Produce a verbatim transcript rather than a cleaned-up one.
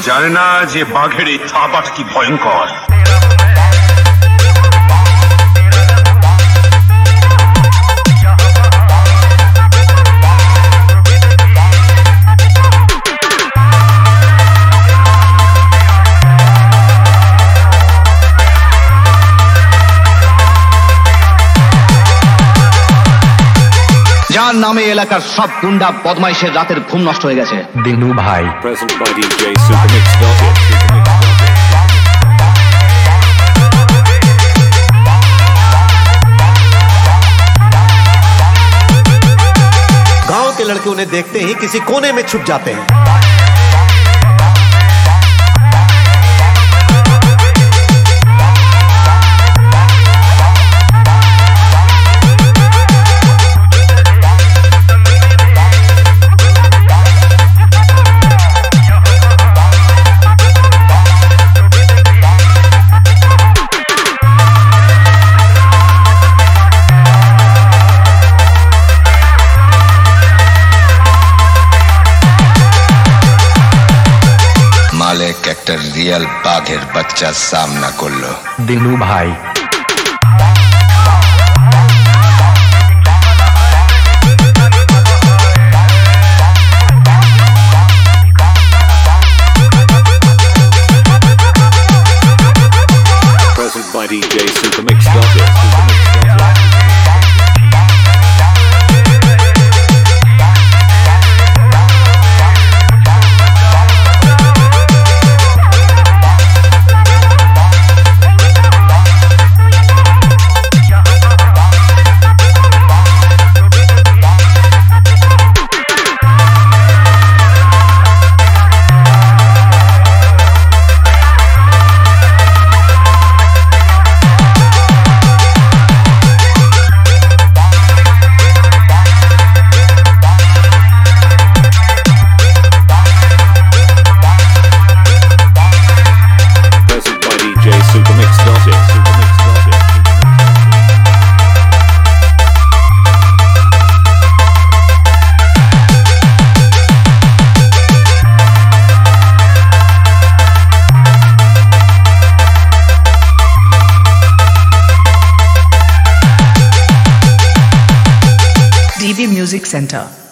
জানে না যে বাঘের এই থাবাটা কি ভয়ঙ্কর। যার নামে এলাকার সব গুন্ডা বদমাইশের রাতের ঘুম নষ্ট হয়ে গেছে। দিনু ভাই। Present by D J Supermix dot it. गांव के लड़के उन्हें देखते ही किसी कोने में छुप जाते हैं। মালিক একটা রিয়েল বাঘের বাচ্চার সামনা করলো। দিনু ভাই। Present by D J Supermix dot it. Supermix dot it. Supermix dot it. D B Music Center.